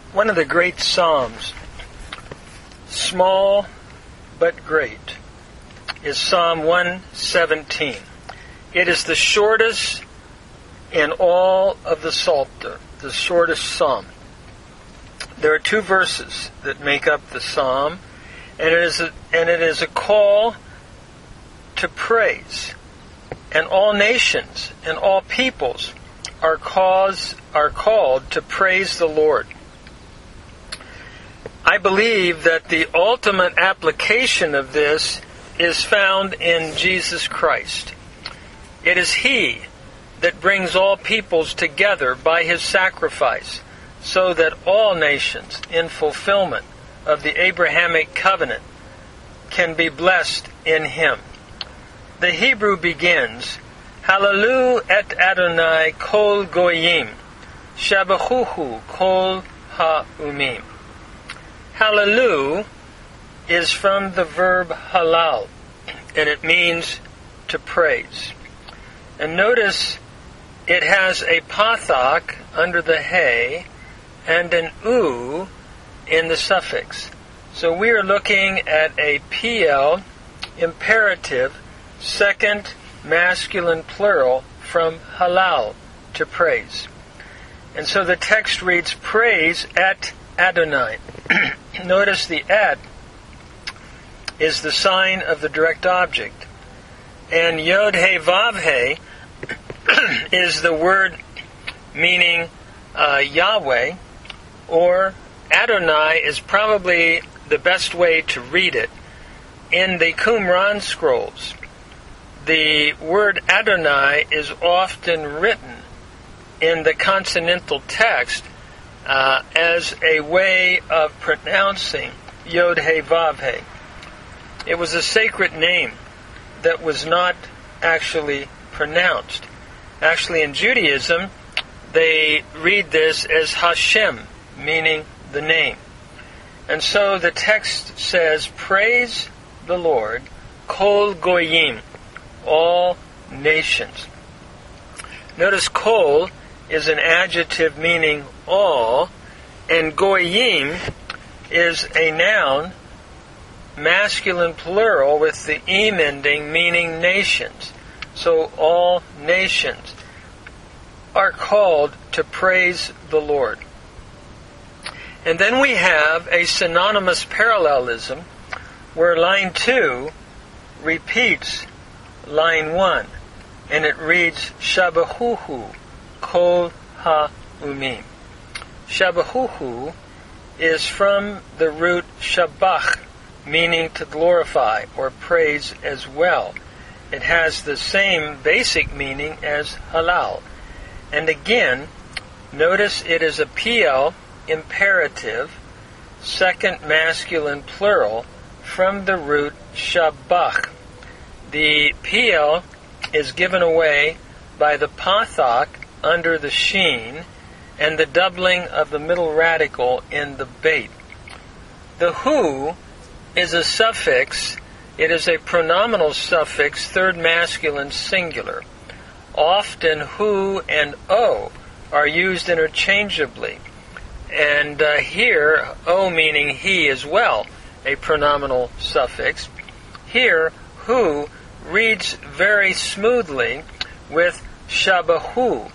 One of the great Psalms, small but great, is Psalm 117. It is the shortest in all of the Psalter, the shortest psalm. There are 2 verses that make up the psalm, and it is a call to praise. And all nations and all peoples are called to praise the Lord. I believe that the ultimate application of this is found in Jesus Christ. It is He that brings all peoples together by His sacrifice, so that all nations, in fulfillment of the Abrahamic covenant, can be blessed in Him. The Hebrew begins, Hallelu et Adonai kol goyim, shabachuhu kol ha'umim. Hallelu is from the verb halal, and it means to praise. And notice it has a pathak under the hay and an u in the suffix. So we are looking at a PL imperative, second masculine plural from halal, to praise. And so the text reads, praise et Adonai. Notice the et is the sign of the direct object. And Yod He Vav He is the word meaning Yahweh, or Adonai is probably the best way to read it. In the Qumran scrolls, the word Adonai is often written in the consonantal text as a way of pronouncing Yod He Vav He. It was a sacred name that was not actually pronounced. Actually, in Judaism, they read this as Hashem, meaning the name. And so the text says, praise the Lord, kol goyim, all nations. Notice kol is an adjective meaning all, and goyim is a noun, masculine plural with the im ending, meaning nations. So all nations are called to praise the Lord. And then we have a synonymous parallelism where line 2 repeats line 1, and it reads Shabahuhu kol ha'umim. Shabahuhu is from the root shabach, meaning to glorify or praise as well. It has the same basic meaning as halal. And again, notice it is a PL imperative, second masculine plural, from the root shabach. The PL is given away by the pathak under the sheen and the doubling of the middle radical in the bait. The hu is a suffix. It is a pronominal suffix, third masculine singular. Often hu and o are used interchangeably. And here, o meaning he as well, a pronominal suffix. Here, hu reads very smoothly with shabahu.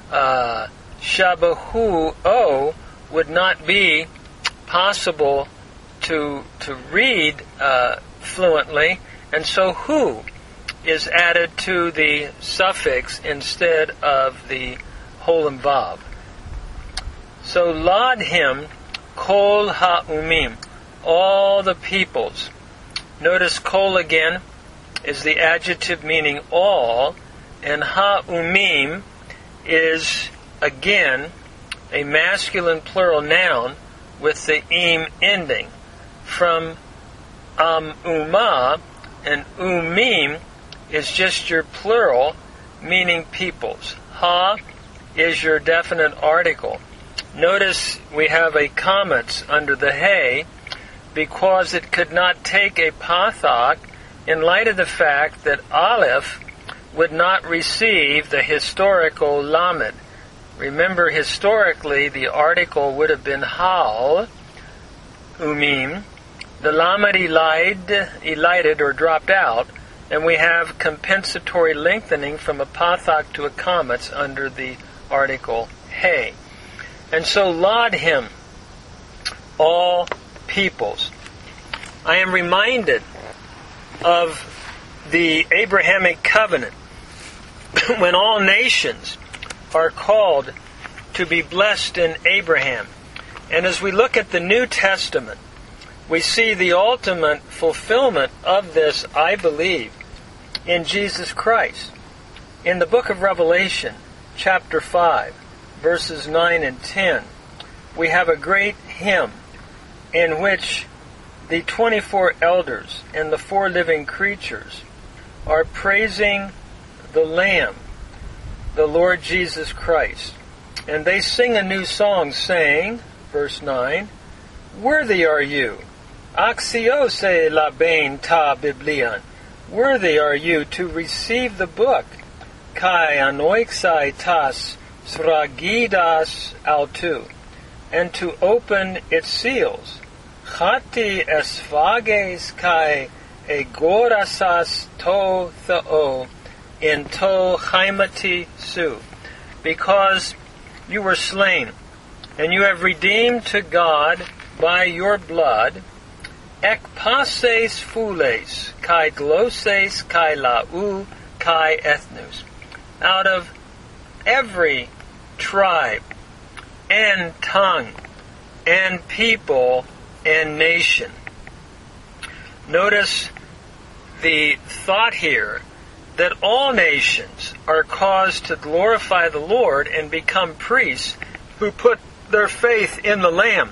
Shabahu o would not be possible to read fluently, and so hu is added to the suffix instead of the holim vav. So laud him kol ha'umim, all the peoples. Notice kol again is the adjective meaning all, and ha'umim is again a masculine plural noun with the im ending, from umah, and umim is just your plural meaning peoples. Ha is your definite article. Notice we have a comments under the hay because it could not take a pathak in light of the fact that Aleph would not receive the historical lamed. Remember, historically, the article would have been hal, umim. The lamed elided or dropped out, and we have compensatory lengthening from a pathak to a comma under the article he. And so laud him, all peoples. I am reminded of the Abrahamic covenant when all nations are called to be blessed in Abraham. And as we look at the New Testament, we see the ultimate fulfillment of this, I believe, in Jesus Christ. In the book of Revelation, chapter 5, verses 9 and 10, we have a great hymn in which the 24 elders and the 4 living creatures are praising the Lamb, the Lord Jesus Christ. And they sing a new song saying, verse 9, "Worthy are you, Axiose labain ta biblion. Worthy are you to receive the book, kai anoixai tas sragidas altu, and to open its seals, chati esphages kai egorasas to theo in to chaimati su, because you were slain, and you have redeemed to God by your blood, ekpases fules, kai gloses, kai lau, kai ethnus, out of every tribe and tongue and people and nation." Notice the thought here that all nations are caused to glorify the Lord and become priests who put their faith in the Lamb,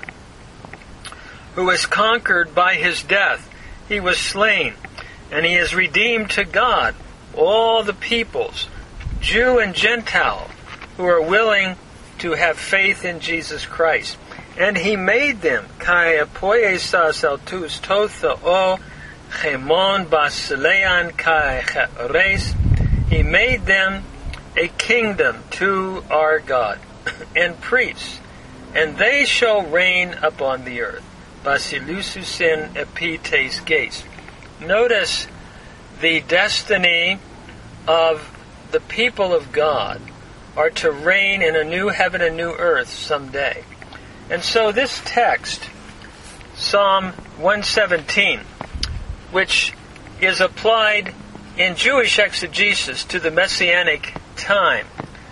who was conquered by his death. He was slain, and he is redeemed to God all the peoples, Jew and Gentile, who are willing to have faith in Jesus Christ. And he made them, kai apoiesas altus totha o chemon basilean kai cheres. He made them a kingdom to our God, and priests, and they shall reign upon the earth. Basilususin epites gates. Notice the destiny of the people of God are to reign in a new heaven and new earth someday. And so this text, Psalm 117, which is applied in Jewish exegesis to the Messianic time,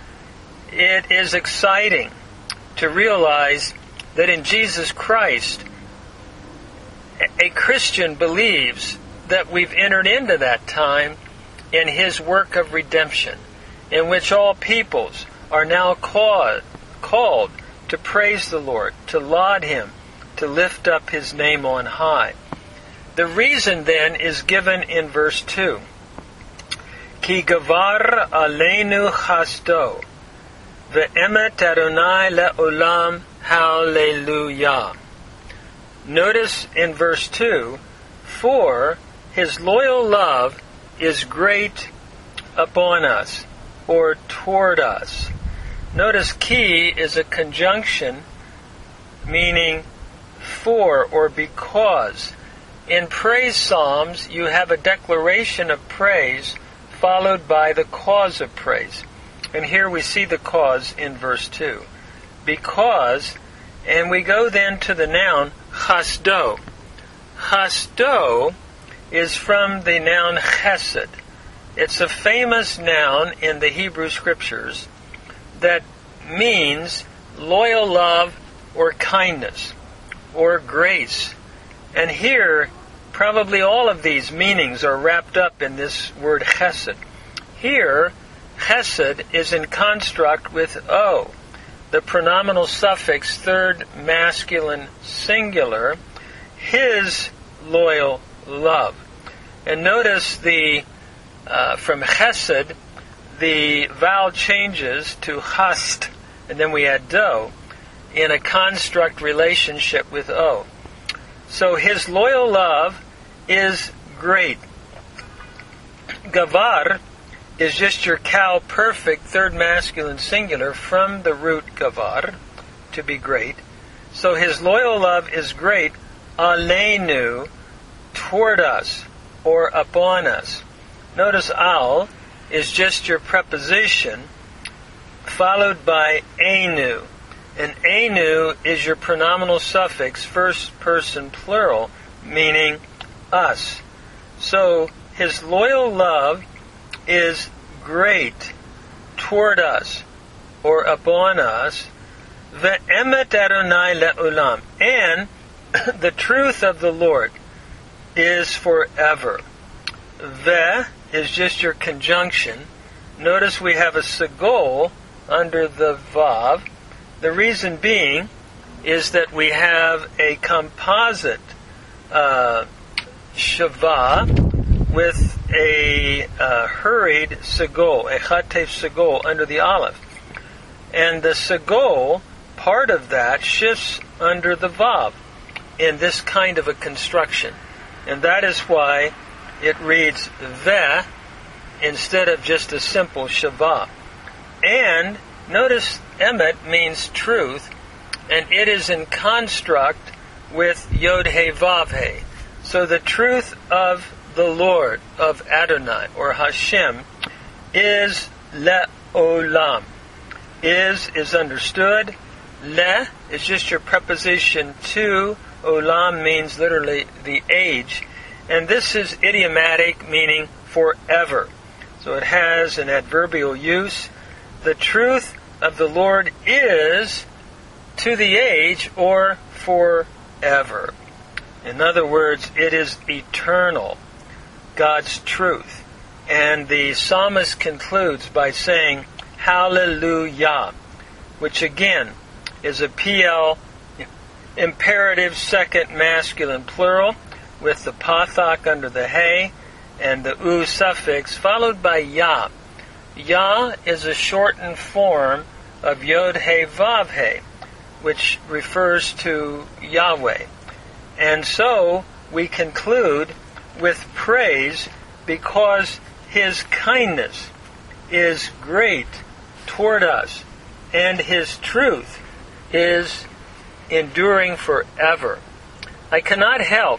it is exciting to realize that in Jesus Christ, a Christian believes that we've entered into that time in his work of redemption, in which all peoples are now called to praise the Lord, to laud him, to lift up his name on high. The reason then is given in verse 2. Ki gavar aleinu chasdo, ve'emet Adonai le'olam hallelujah. Notice in verse 2, for his loyal love is great upon us, or toward us. Notice ki is a conjunction meaning for or because. In praise psalms, you have a declaration of praise followed by the cause of praise. And here we see the cause in verse 2. Because, and we go then to the noun chasdo. Chasdo is from the noun chesed. It's a famous noun in the Hebrew Scriptures that means loyal love or kindness or grace. And here, probably all of these meanings are wrapped up in this word chesed. Here, chesed is in construct with o, the pronominal suffix third masculine singular, his loyal love. And notice from chesed, the vowel changes to hast, and then we add do, in a construct relationship with o. So his loyal love is great. Gavar is just your Kal perfect, third masculine singular from the root gavar, to be great. So his loyal love is great, aleinu, toward us, or upon us. Notice al is just your preposition, followed by enu. And enu is your pronominal suffix, first person plural, meaning us. So his loyal love is great toward us, or upon us. Ve'emet Adonai le'olam. And the truth of the Lord is forever. Ve is just your conjunction. Notice we have a segol under the vav. The reason being is that we have a composite shava with a hurried segol, a chatef segol under the aleph. And the segol, part of that, shifts under the vav in this kind of a construction. And that is why it reads ve instead of just a simple shava. And notice emet means truth, and it is in construct with yod he vav he. So the truth of the Lord, of Adonai, or Hashem, is le'olam. Is understood. Le is just your preposition to. Olam means literally the age. And this is idiomatic, meaning forever. So it has an adverbial use. The truth of the Lord is to the age, or forever. In other words, it is eternal, God's truth. And the psalmist concludes by saying, Hallelujah, which again is a PL imperative second masculine plural with the pathak under the he and the u suffix followed by ya. Ya is a shortened form of yod he vav he, which refers to Yahweh. And so we conclude with praise because his kindness is great toward us, and his truth is enduring forever. I cannot help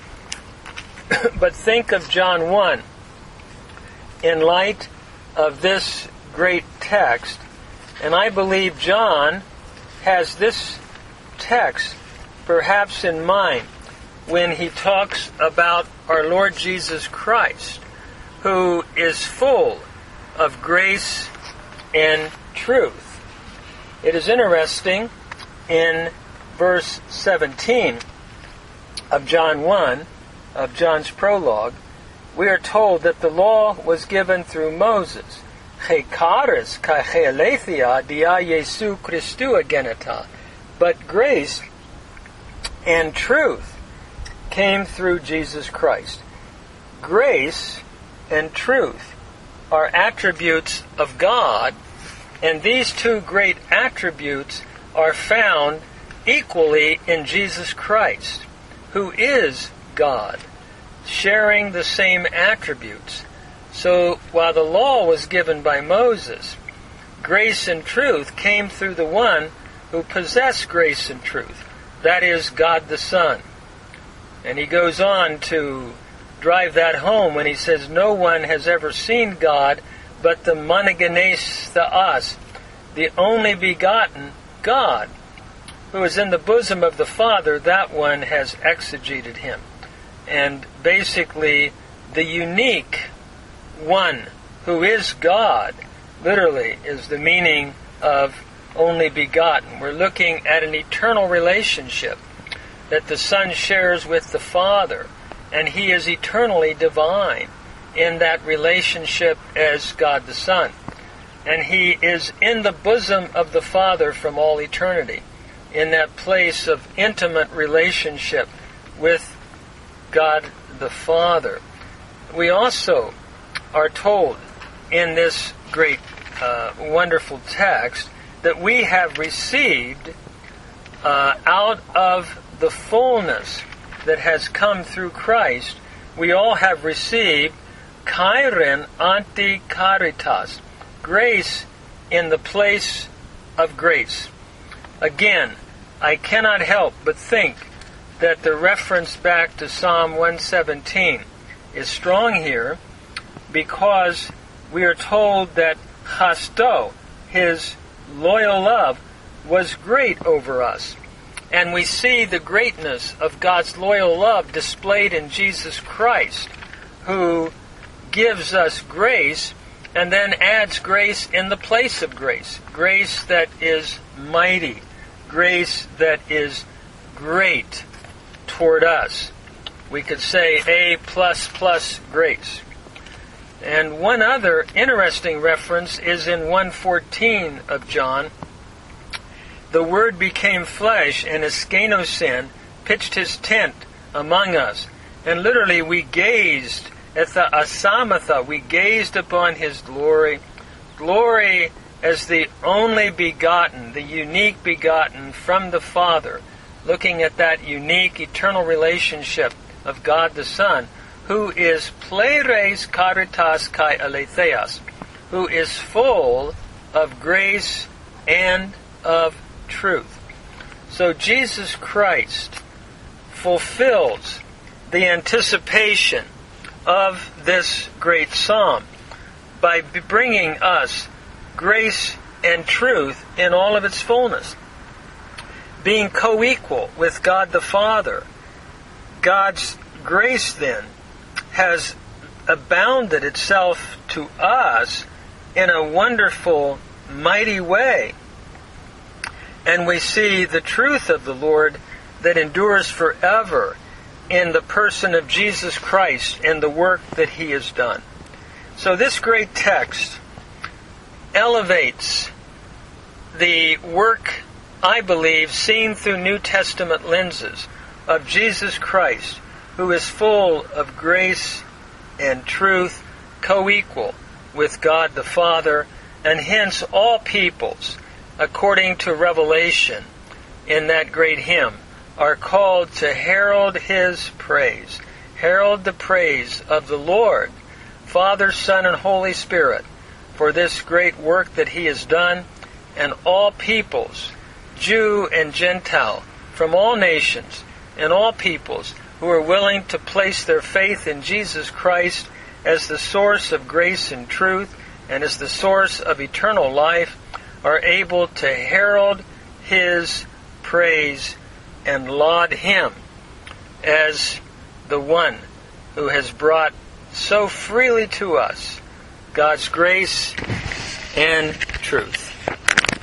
but think of John 1 in light of this great text, and I believe John has this text perhaps in mind when he talks about our Lord Jesus Christ, who is full of grace and truth. It is interesting, in verse 17 of John 1, of John's prologue, we are told that the law was given through Moses. Chekaris kacheleithia dia Jesu Christu agenata. But grace and truth came through Jesus Christ. Grace and truth are attributes of God, and these two great attributes are found equally in Jesus Christ, who is God, sharing the same attributes. So while the law was given by Moses, grace and truth came through the one who possessed grace and truth, that is, God the Son. And he goes on to drive that home when he says, no one has ever seen God but the monogenes theos, the only begotten God, who is in the bosom of the Father. That one has exegeted him. And basically, the unique one who is God, literally, is the meaning of only begotten. We're looking at an eternal relationship that the Son shares with the Father, and he is eternally divine in that relationship as God the Son. And he is in the bosom of the Father from all eternity, in that place of intimate relationship with God the Father. We also are told in this great, wonderful text that we have received out of the fullness that has come through Christ. We all have received Kairen anti caritas. Grace in the place of grace. Again, I cannot help but think that the reference back to Psalm 117 is strong here, because we are told that chasto, his loyal love, was great over us. And we see the greatness of God's loyal love displayed in Jesus Christ, who gives us grace and then adds grace in the place of grace. Grace that is mighty. Grace that is great toward us. We could say A++ grace. And one other interesting reference is in 1:14 of John. The Word became flesh and eskenosin, pitched his tent among us. And literally we gazed at the asamatha, we gazed upon his glory. Glory as the only begotten, the unique begotten from the Father, looking at that unique eternal relationship of God the Son, who is pleres caritas kai aletheas, who is full of grace and of truth. So Jesus Christ fulfills the anticipation of this great psalm by bringing us grace and truth in all of its fullness. Being co-equal with God the Father, God's grace then has abounded itself to us in a wonderful, mighty way. And we see the truth of the Lord that endures forever in the person of Jesus Christ and the work that He has done. So this great text elevates the work, I believe, seen through New Testament lenses of Jesus Christ, who is full of grace and truth, co-equal with God the Father, and hence all peoples, according to Revelation in that great hymn, are called to herald His praise. Herald the praise of the Lord, Father, Son, and Holy Spirit, for this great work that He has done, and all peoples, Jew and Gentile, from all nations and all peoples, who are willing to place their faith in Jesus Christ as the source of grace and truth and as the source of eternal life, are able to herald His praise and laud Him as the one who has brought so freely to us God's grace and truth.